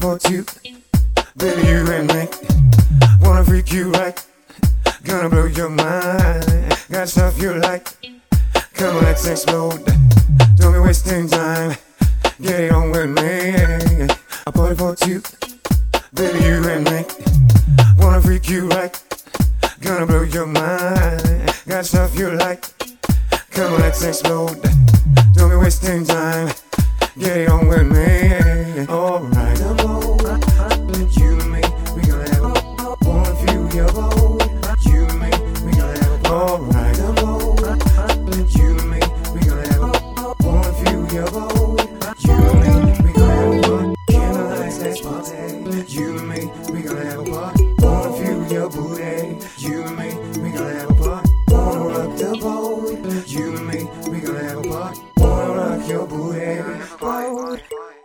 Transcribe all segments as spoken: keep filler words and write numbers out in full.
for two, baby, you and me. Wanna freak you right, gonna blow your mind. Got stuff you like, come on, let's explode. Don't be wasting time, get it on with me. I party for two, baby, you and me. Wanna freak you right, gonna blow your mind. Got stuff you like, come on, let's explode. Don't be wasting time, get it on with me. Alright, you and me, we gonna have a wanna feel your boat. You and me, we gonna have a alright. You and me, we gonna have a wanna feel your boat. You and me, we gonna have a candlelight sex party. You and me, we gonna have a party. Wanna feel your booty. You and me, we gonna have a party. Wanna rock the boat. You and me, we gonna have a party. Wanna rock your booty. Boat.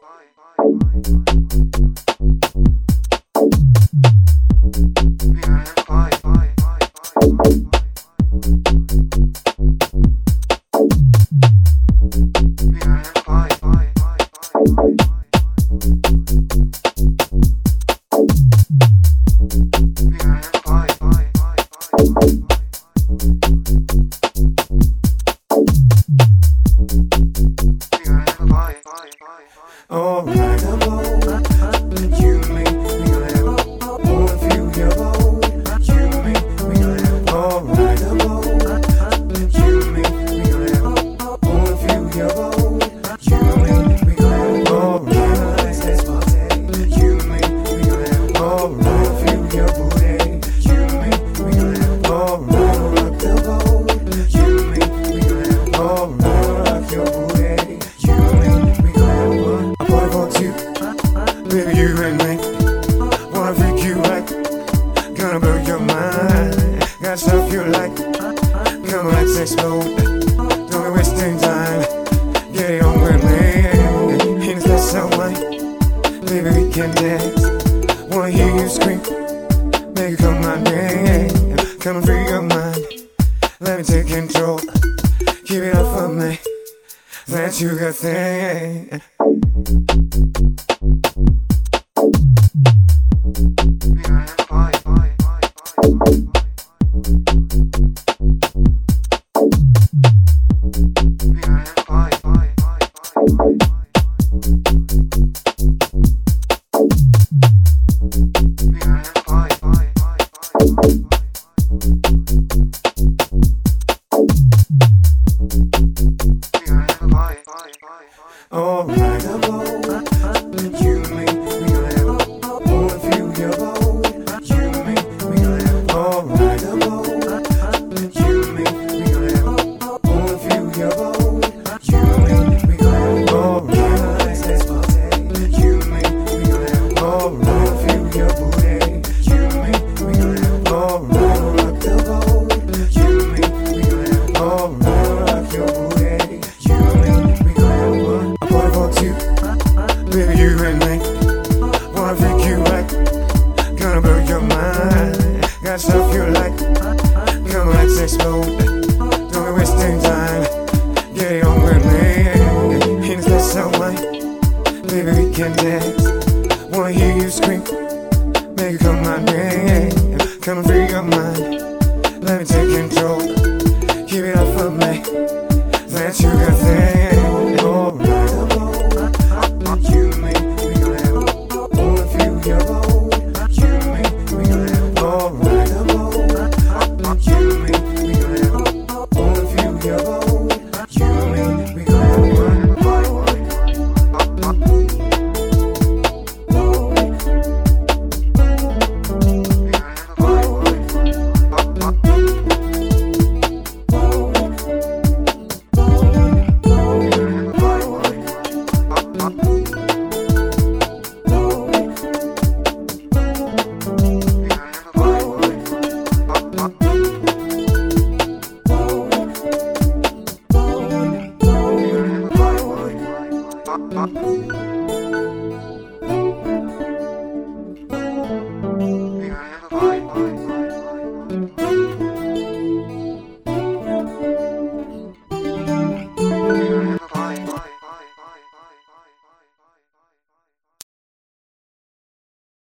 Alright, you and me, we gonna have a wanna feel your boat. You and me, we gonna have a alright. You and me, we gonna have a wanna feel your boat. You and me, we gonna have a alright. Sex party. You and me, we gonna have a alright. Feel your booty. You and me, we gonna have a alright. Rock the boat. You and me, we gonna have a alright. Rock your booty. You and me, we gonna have a party for two, baby, you and me. Wanna freak you right, gonna blow your mind. Got stuff you like, come on, let's explode. Don't be wasting time, get it on with me. In this sunlight, baby, we can dance. Wanna hear you scream, make you come my name. Come and free your mind, let me take control. Keep it up for me, that you got thing. Alright, you and me, we gonna have a wanna feel your boat. You and me, we gonna have a alright. You and me, we gonna have a wanna feel your boat. You and me, we gonna have a alright. Sex party. You and me, we gonna have a alright. Feel your booty. You and me, we gonna have a alright. Rock the boat. You and me, we gonna have a alright. Rock your booty. You and me, we gonna have a party for two, baby, you and me. Wanna freak you right, gonna blow your mind. Got stuff you like, come on, let's explode. Don't be wasting time, get it on with me. In this sunlight, baby, we can dance. Wanna hear you scream, make you come my name. Come and free your mind, let me take control. Keep it up for me, that you got thing.